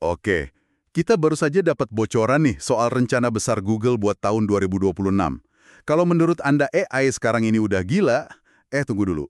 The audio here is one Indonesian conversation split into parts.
Oke, kita baru saja dapat bocoran nih soal rencana besar Google buat tahun 2026. Kalau menurut Anda AI sekarang ini udah gila, tunggu dulu.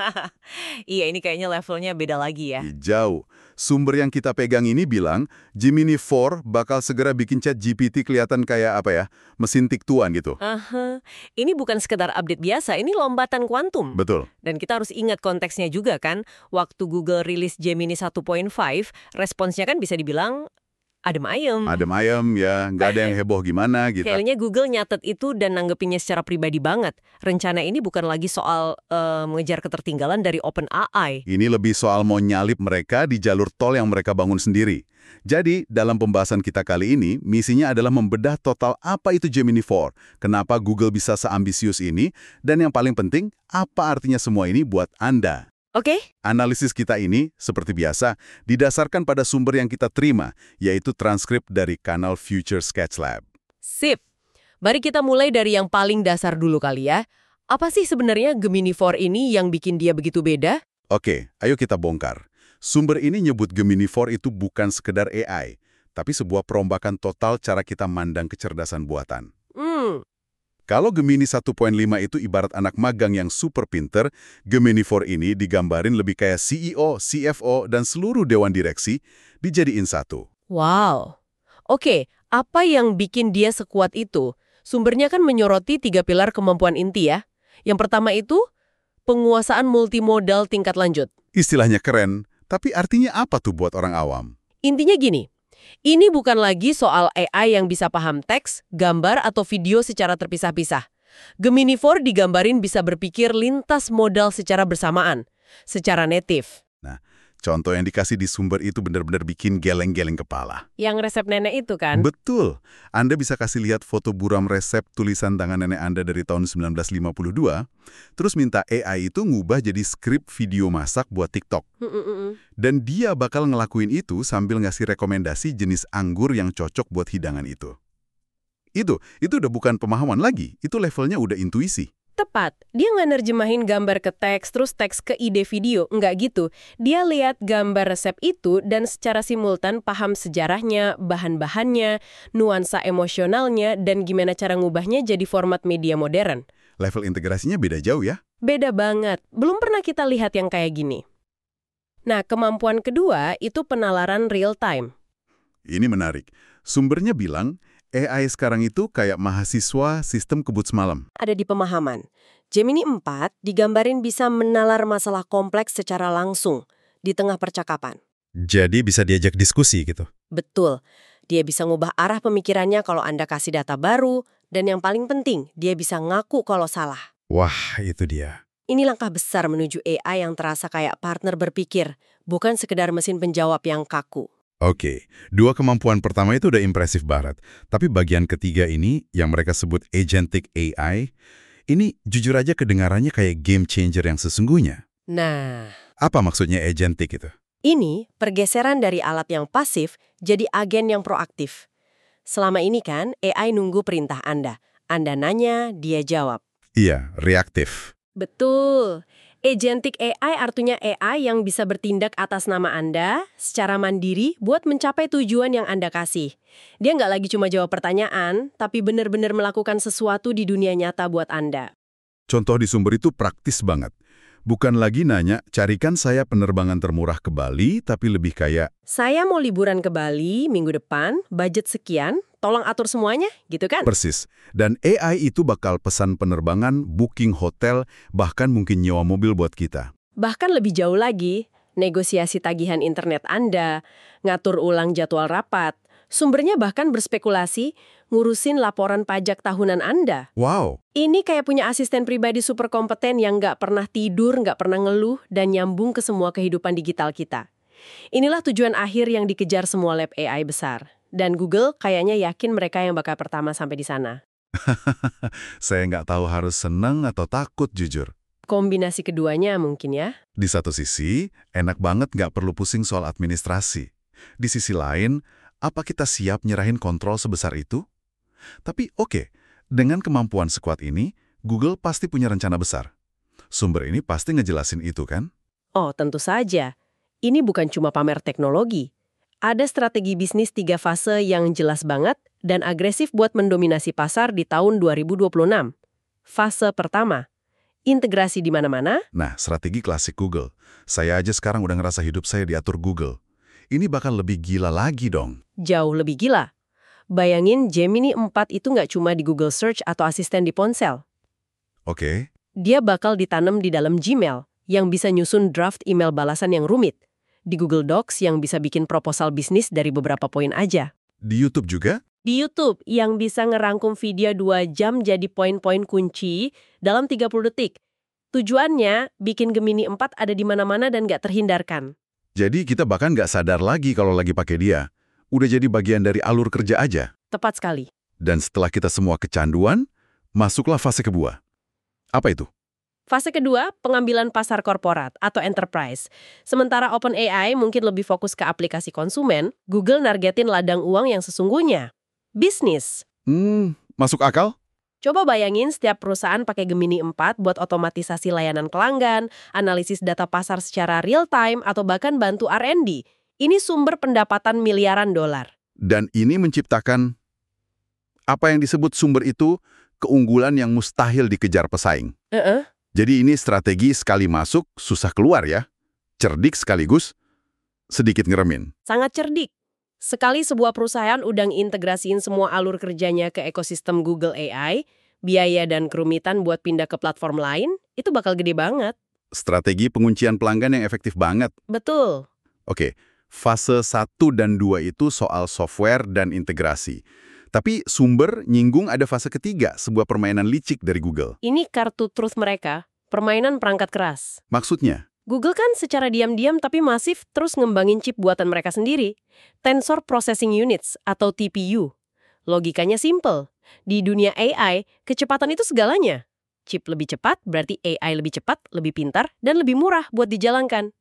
Iya, ini kayaknya levelnya beda lagi ya. Jauh. Sumber yang kita pegang ini bilang, Gemini 4 bakal segera bikin chat GPT kelihatan kayak apa ya, mesin tiktuan gitu. Aha, ini bukan sekedar update biasa, ini lompatan kuantum. Betul. Dan kita harus ingat konteksnya juga kan, waktu Google rilis Gemini 1.5, responsnya kan bisa dibilang adem ayem. Adem ayem ya, nggak ada yang heboh gimana gitu. Kayaknya Google nyatet itu dan nanggepinnya secara pribadi banget. Rencana ini bukan lagi soal mengejar ketertinggalan dari OpenAI. Ini lebih soal mau nyalip mereka di jalur tol yang mereka bangun sendiri. Jadi, dalam pembahasan kita kali ini, misinya adalah membedah total apa itu Gemini 4, kenapa Google bisa seambisius ini, dan yang paling penting, apa artinya semua ini buat Anda. Oke? Analisis kita ini, seperti biasa, didasarkan pada sumber yang kita terima, yaitu transkrip dari kanal Future Sketch Lab. Sip. Mari kita mulai dari yang paling dasar dulu kali ya. Apa sih sebenarnya Gemini 4 ini yang bikin dia begitu beda? Oke, ayo kita bongkar. Sumber ini nyebut Gemini 4 itu bukan sekedar AI, tapi sebuah perombakan total cara kita mandang kecerdasan buatan. Kalau Gemini 1.5 itu ibarat anak magang yang super pinter, Gemini 4 ini digambarin lebih kayak CEO, CFO, dan seluruh dewan direksi dijadiin satu. Wow. Oke, apa yang bikin dia sekuat itu? Sumbernya kan menyoroti 3 pilar kemampuan inti ya. Yang pertama itu, penguasaan multimodal tingkat lanjut. Istilahnya keren, tapi artinya apa tuh buat orang awam? Intinya gini, ini bukan lagi soal AI yang bisa paham teks, gambar, atau video secara terpisah-pisah. Gemini 4 digambarin bisa berpikir lintas modal secara bersamaan, secara native. Nah, contoh yang dikasih di sumber itu benar-benar bikin geleng-geleng kepala. Yang resep nenek itu kan? Betul. Anda bisa kasih lihat foto buram resep tulisan tangan nenek Anda dari tahun 1952, terus minta AI itu ngubah jadi skrip video masak buat TikTok. Dan dia bakal ngelakuin itu sambil ngasih rekomendasi jenis anggur yang cocok buat hidangan itu. Itu udah bukan pemahaman lagi, itu levelnya udah intuisi. Tepat, dia nggak nerjemahin gambar ke teks, terus teks ke ide video, nggak gitu. Dia lihat gambar resep itu dan secara simultan paham sejarahnya, bahan-bahannya, nuansa emosionalnya, dan gimana cara ngubahnya jadi format media modern. Level integrasinya beda jauh ya? Beda banget, belum pernah kita lihat yang kayak gini. Nah, kemampuan kedua itu penalaran real time. Ini menarik. Sumbernya bilang, AI sekarang itu kayak mahasiswa sistem kebut semalam. Ada di pemahaman. Gemini 4 digambarin bisa menalar masalah kompleks secara langsung di tengah percakapan. Jadi bisa diajak diskusi gitu? Betul. Dia bisa ngubah arah pemikirannya kalau Anda kasih data baru, dan yang paling penting, dia bisa ngaku kalau salah. Wah, itu dia. Ini langkah besar menuju AI yang terasa kayak partner berpikir, bukan sekedar mesin penjawab yang kaku. Oke, dua kemampuan pertama itu udah impresif banget. Tapi bagian ketiga ini, yang mereka sebut agentic AI, ini jujur aja kedengarannya kayak game changer yang sesungguhnya. Nah, Apa maksudnya agentic itu? ini pergeseran dari alat yang pasif jadi agen yang proaktif. Selama ini kan AI nunggu perintah Anda. Anda nanya, dia jawab. Iya, reaktif. Betul. Agentic AI artinya AI yang bisa bertindak atas nama Anda secara mandiri buat mencapai tujuan yang Anda kasih. Dia nggak lagi cuma jawab pertanyaan, tapi benar-benar melakukan sesuatu di dunia nyata buat Anda. Contoh di sumber itu praktis banget. Bukan lagi nanya, carikan saya penerbangan termurah ke Bali, tapi lebih kayak, Saya mau liburan ke Bali minggu depan, budget sekian, tolong atur semuanya, gitu kan? persis. Dan AI itu bakal pesan penerbangan, booking hotel, bahkan mungkin nyewa mobil buat kita. Bahkan lebih jauh lagi, negosiasi tagihan internet Anda, ngatur ulang jadwal rapat, sumbernya bahkan berspekulasi ngurusin laporan pajak tahunan Anda. Wow, Ini kayak punya asisten pribadi super kompeten yang nggak pernah tidur, nggak pernah ngeluh, dan nyambung ke semua kehidupan digital kita. Inilah tujuan akhir yang dikejar semua lab AI besar. Dan Google kayaknya yakin mereka yang bakal pertama sampai di sana. saya nggak tahu harus senang atau takut jujur. Kombinasi keduanya mungkin ya. Di satu sisi, enak banget nggak perlu pusing soal administrasi. Di sisi lain, apa kita siap nyerahin kontrol sebesar itu? Tapi oke, dengan kemampuan sekuat ini, Google pasti punya rencana besar. Sumber ini pasti ngejelasin itu kan? Oh, tentu saja. Ini bukan cuma pamer teknologi. Ada strategi bisnis 3 fase yang jelas banget dan agresif buat mendominasi pasar di tahun 2026. Fase pertama, integrasi di mana-mana. Nah, strategi klasik Google. Saya aja sekarang udah ngerasa hidup saya diatur Google. Ini bakal lebih gila lagi dong. Jauh lebih gila. Bayangin Gemini 4 itu nggak cuma di Google Search atau asisten di ponsel. Oke. Dia bakal ditanam di dalam Gmail yang bisa nyusun draft email balasan yang rumit. Di Google Docs yang bisa bikin proposal bisnis dari beberapa poin aja. Di YouTube juga? Di YouTube yang bisa ngerangkum video 2 jam jadi poin-poin kunci dalam 30 detik. Tujuannya bikin Gemini 4 ada di mana-mana dan nggak terhindarkan. Jadi kita bahkan nggak sadar lagi kalau lagi pakai dia. Udah jadi bagian dari alur kerja aja. Tepat sekali. Dan setelah kita semua kecanduan, masuklah fase kedua. Apa itu? Fase kedua, pengambilan pasar korporat atau enterprise. Sementara OpenAI mungkin lebih fokus ke aplikasi konsumen, Google nargetin ladang uang yang sesungguhnya. Bisnis. Masuk akal? Coba bayangin setiap perusahaan pakai Gemini 4 buat otomatisasi layanan pelanggan, analisis data pasar secara real-time, atau bahkan bantu R&D. Ini sumber pendapatan miliaran dolar. Dan ini menciptakan apa yang disebut sumber itu keunggulan yang mustahil dikejar pesaing. Jadi ini strategi sekali masuk, susah keluar ya. Cerdik sekaligus, sedikit ngeremin. Sangat cerdik. Sekali sebuah perusahaan udah ngintegrasiin semua alur kerjanya ke ekosistem Google AI, biaya dan kerumitan buat pindah ke platform lain, itu bakal gede banget. Strategi penguncian pelanggan yang efektif banget. Betul. Oke, fase 1 dan 2 itu soal software dan integrasi. Tapi sumber nyinggung ada fase ketiga, sebuah permainan licik dari Google. Ini kartu truth mereka, permainan perangkat keras. Maksudnya? Google kan secara diam-diam tapi masif terus ngembangin chip buatan mereka sendiri. Tensor Processing Units atau TPU. Logikanya simple. Di dunia AI, kecepatan itu segalanya. Chip lebih cepat berarti AI lebih cepat, lebih pintar, dan lebih murah buat dijalankan.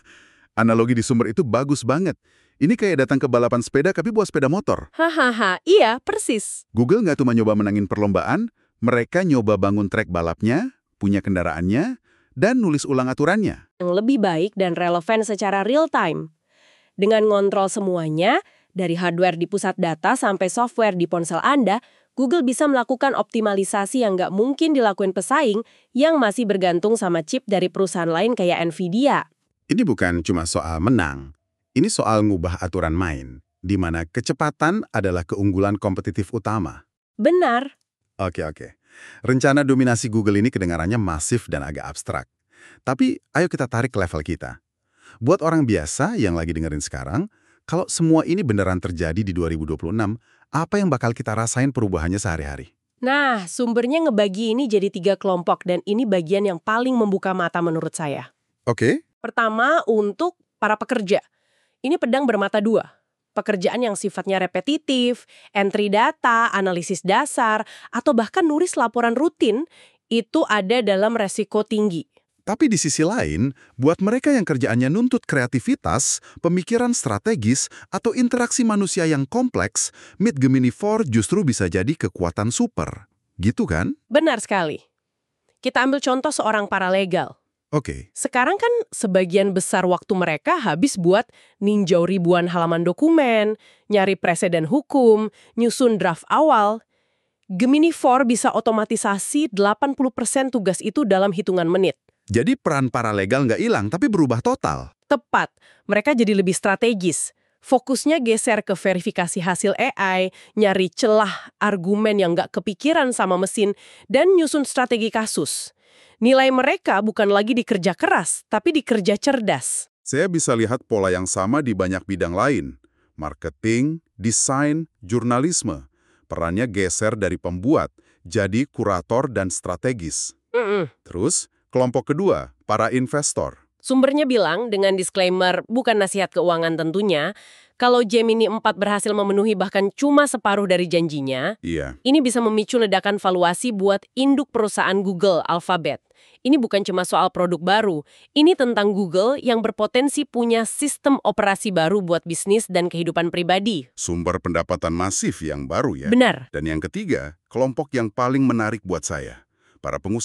Analogi di sumber itu bagus banget. Ini kayak datang ke balapan sepeda tapi buat sepeda motor. Hahaha, iya persis. Google nggak cuma nyoba menangin perlombaan, mereka nyoba bangun trek balapnya, punya kendaraannya, dan nulis ulang aturannya. Yang lebih baik dan relevan secara real time. Dengan ngontrol semuanya, dari hardware di pusat data sampai software di ponsel Anda, Google bisa melakukan optimalisasi yang nggak mungkin dilakuin pesaing yang masih bergantung sama chip dari perusahaan lain kayak Nvidia. Ini bukan cuma soal menang, ini soal ngubah aturan main, di mana kecepatan adalah keunggulan kompetitif utama. Benar. Oke. Rencana dominasi Google ini kedengarannya masif dan agak abstrak. Tapi ayo kita tarik level kita. Buat orang biasa yang lagi dengerin sekarang, kalau semua ini beneran terjadi di 2026, apa yang bakal kita rasain perubahannya sehari-hari? Nah, sumbernya ngebagi ini jadi 3 kelompok dan ini bagian yang paling membuka mata menurut saya. Oke. Pertama, untuk para pekerja. Ini pedang bermata 2. Pekerjaan yang sifatnya repetitif, entry data, analisis dasar, atau bahkan nulis laporan rutin, itu ada dalam resiko tinggi. Tapi di sisi lain, buat mereka yang kerjaannya nuntut kreativitas, pemikiran strategis, atau interaksi manusia yang kompleks, Meet Gemini 4 justru bisa jadi kekuatan super. Gitu kan? Benar sekali. Kita ambil contoh seorang paralegal. Oke. Sekarang kan sebagian besar waktu mereka habis buat ninjau ribuan halaman dokumen, nyari preseden hukum, nyusun draft awal. Gemini 4 bisa otomatisasi 80% tugas itu dalam hitungan menit. Jadi peran paralegal nggak hilang, tapi berubah total. Tepat, mereka jadi lebih strategis. Fokusnya geser ke verifikasi hasil AI, nyari celah argumen yang nggak kepikiran sama mesin, dan nyusun strategi kasus. Nilai mereka bukan lagi dikerja keras, tapi dikerja cerdas. Saya bisa lihat pola yang sama di banyak bidang lain. Marketing, desain, jurnalisme. Perannya geser dari pembuat, jadi kurator dan strategis. Terus, kelompok kedua, para investor. Sumbernya bilang, dengan disclaimer bukan nasihat keuangan tentunya, kalau Gemini 4 berhasil memenuhi bahkan cuma separuh dari janjinya, ini bisa memicu ledakan valuasi buat induk perusahaan Google, Alphabet. Ini bukan cuma soal produk baru, ini tentang Google yang berpotensi punya sistem operasi baru buat bisnis dan kehidupan pribadi. Sumber pendapatan masif yang baru ya. Benar. Dan yang ketiga, kelompok yang paling menarik buat saya, para pengusaha.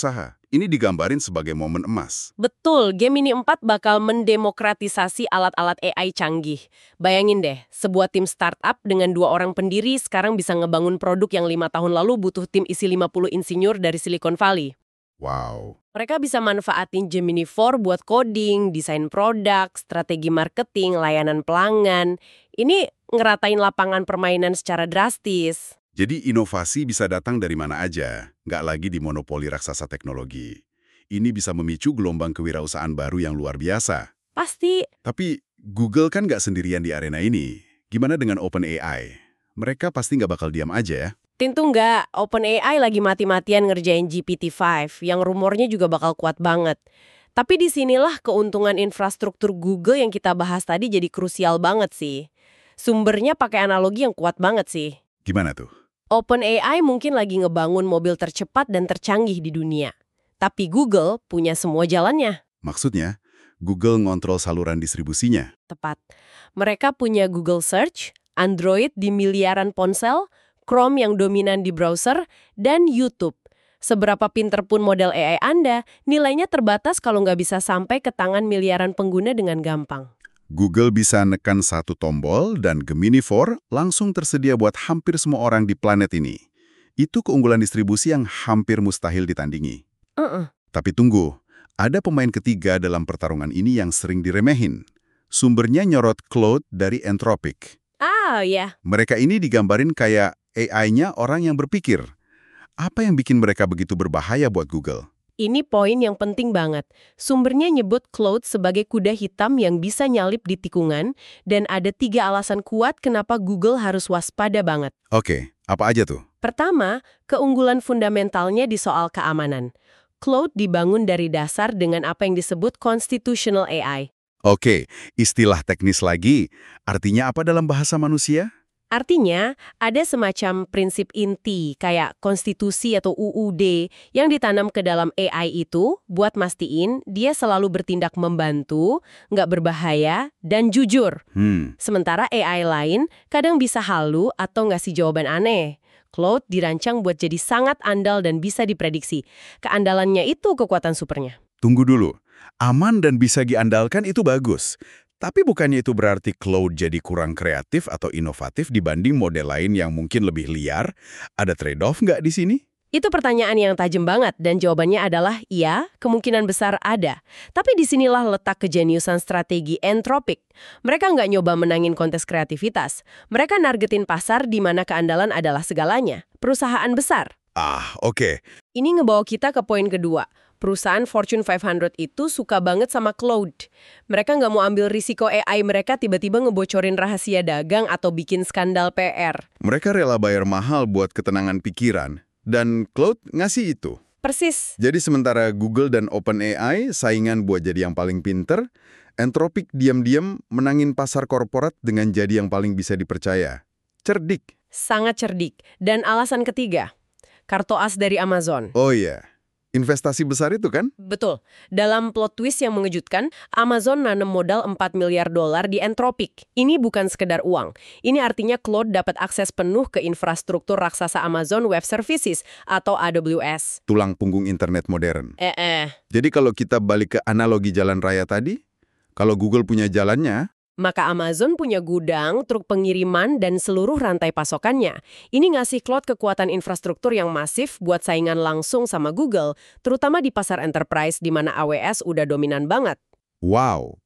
ini digambarin sebagai momen emas. Betul, Gemini 4 bakal mendemokratisasi alat-alat AI canggih. Bayangin deh, sebuah tim startup dengan 2 orang pendiri sekarang bisa ngebangun produk yang 5 tahun lalu butuh tim isi 50 insinyur dari Silicon Valley. Wow. Mereka bisa manfaatin Gemini 4 buat coding, desain produk, strategi marketing, layanan pelanggan. Ini ngeratain lapangan permainan secara drastis. Jadi inovasi bisa datang dari mana aja, nggak lagi dimonopoli raksasa teknologi. Ini bisa memicu gelombang kewirausahaan baru yang luar biasa. Pasti. Tapi Google kan nggak sendirian di arena ini. Gimana dengan OpenAI? Mereka pasti nggak bakal diam aja ya. Tentu nggak, OpenAI lagi mati-matian ngerjain GPT-5, yang rumornya juga bakal kuat banget. Tapi disinilah keuntungan infrastruktur Google yang kita bahas tadi jadi krusial banget sih. Sumbernya pakai analogi yang kuat banget sih. Gimana tuh? OpenAI mungkin lagi ngebangun mobil tercepat dan tercanggih di dunia. Tapi Google punya semua jalannya. Maksudnya, Google ngontrol saluran distribusinya. Tepat. Mereka punya Google Search, Android di miliaran ponsel, Chrome yang dominan di browser, dan YouTube. Seberapa pinter pun model AI Anda, nilainya terbatas kalau nggak bisa sampai ke tangan miliaran pengguna dengan gampang. Google bisa nekan satu tombol dan Gemini 4 langsung tersedia buat hampir semua orang di planet ini. Itu keunggulan distribusi yang hampir mustahil ditandingi. Tapi tunggu, ada pemain ketiga dalam pertarungan ini yang sering diremehin. Sumbernya nyorot Claude dari Anthropic. Ah, ya. Mereka ini digambarin kayak AI-nya orang yang berpikir. Apa yang bikin mereka begitu berbahaya buat Google? Ini poin yang penting banget. Sumbernya nyebut Claude sebagai kuda hitam yang bisa nyalip di tikungan, dan ada 3 alasan kuat kenapa Google harus waspada banget. Oke, apa aja tuh? Pertama, keunggulan fundamentalnya di soal keamanan. Claude dibangun dari dasar dengan apa yang disebut constitutional AI. Oke, istilah teknis lagi. Artinya apa dalam bahasa manusia? Artinya, ada semacam prinsip inti kayak konstitusi atau UUD yang ditanam ke dalam AI itu buat mastiin dia selalu bertindak membantu, nggak berbahaya, dan jujur. Sementara AI lain kadang bisa halu atau ngasih jawaban aneh. Claude dirancang buat jadi sangat andal dan bisa diprediksi. Keandalannya itu kekuatan supernya. Tunggu dulu. Aman dan bisa diandalkan itu bagus. Tapi bukannya itu berarti Claude jadi kurang kreatif atau inovatif dibanding model lain yang mungkin lebih liar? Ada trade-off nggak di sini? Itu pertanyaan yang tajam banget dan jawabannya adalah iya, kemungkinan besar ada. Tapi disinilah letak kejeniusan strategi Anthropic. Mereka nggak nyoba menangin kontes kreativitas. Mereka nargetin pasar di mana keandalan adalah segalanya. Perusahaan besar. Oke. Ini ngebawa kita ke poin kedua. Perusahaan Fortune 500 itu suka banget sama Claude. Mereka nggak mau ambil risiko AI mereka tiba-tiba ngebocorin rahasia dagang atau bikin skandal PR. Mereka rela bayar mahal buat ketenangan pikiran. Dan Claude ngasih itu. Persis. Jadi sementara Google dan OpenAI saingan buat jadi yang paling pinter, Anthropic diam-diam menangin pasar korporat dengan jadi yang paling bisa dipercaya. Cerdik. Sangat cerdik. Dan alasan ketiga, kartu as dari Amazon. Oh iya. Investasi besar itu kan? Betul. Dalam plot twist yang mengejutkan, Amazon nanam modal $4 miliar di Anthropic. Ini bukan sekedar uang. Ini artinya Claude dapat akses penuh ke infrastruktur raksasa Amazon Web Services atau AWS. Tulang punggung internet modern. Jadi kalau kita balik ke analogi jalan raya tadi, kalau Google punya jalannya, maka Amazon punya gudang, truk pengiriman, dan seluruh rantai pasokannya. Ini ngasih Claude kekuatan infrastruktur yang masif buat saingan langsung sama Google, terutama di pasar enterprise di mana AWS udah dominan banget. wow.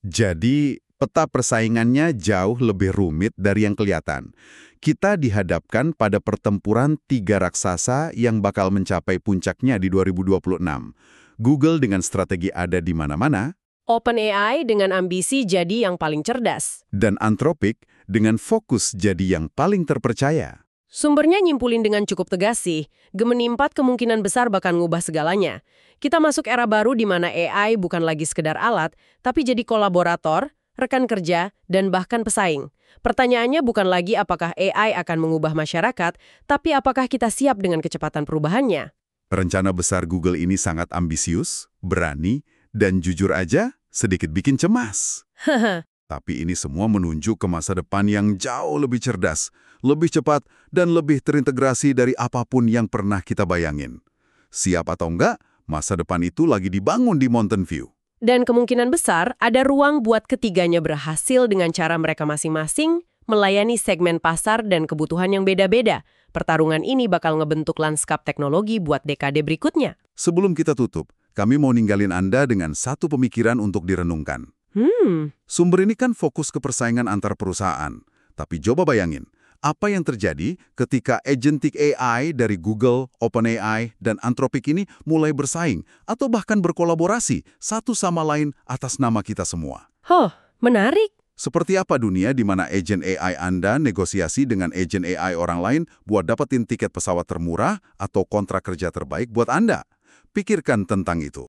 Jadi peta persaingannya jauh lebih rumit dari yang kelihatan. Kita dihadapkan pada pertempuran 3 raksasa yang bakal mencapai puncaknya di 2026. Google dengan strategi ada di mana-mana, OpenAI dengan ambisi jadi yang paling cerdas. dan Anthropic dengan fokus jadi yang paling terpercaya. Sumbernya nyimpulin dengan cukup tegas sih, Gemini 4 kemungkinan besar bakal ngubah segalanya. Kita masuk era baru di mana AI bukan lagi sekedar alat, tapi jadi kolaborator, rekan kerja, dan bahkan pesaing. Pertanyaannya bukan lagi apakah AI akan mengubah masyarakat, tapi apakah kita siap dengan kecepatan perubahannya. Rencana besar Google ini sangat ambisius, berani, dan jujur aja, sedikit bikin cemas. Tapi ini semua menunjuk ke masa depan yang jauh lebih cerdas, lebih cepat, dan lebih terintegrasi dari apapun yang pernah kita bayangin. Siap atau enggak, Masa depan itu lagi dibangun di Mountain View. Dan kemungkinan besar ada ruang buat ketiganya berhasil dengan cara mereka masing-masing melayani segmen pasar dan kebutuhan yang beda-beda. Pertarungan ini bakal ngebentuk lanskap teknologi buat dekade berikutnya. Sebelum kita tutup, kami mau ninggalin Anda dengan satu pemikiran untuk direnungkan. Sumber ini kan fokus ke persaingan antar perusahaan. Tapi coba bayangin, apa yang terjadi ketika agentic AI dari Google, OpenAI, dan Anthropic ini mulai bersaing atau bahkan berkolaborasi satu sama lain atas nama kita semua? Menarik. Seperti apa dunia di mana agent AI Anda negosiasi dengan agent AI orang lain buat dapetin tiket pesawat termurah atau kontrak kerja terbaik buat Anda? Pikirkan tentang itu.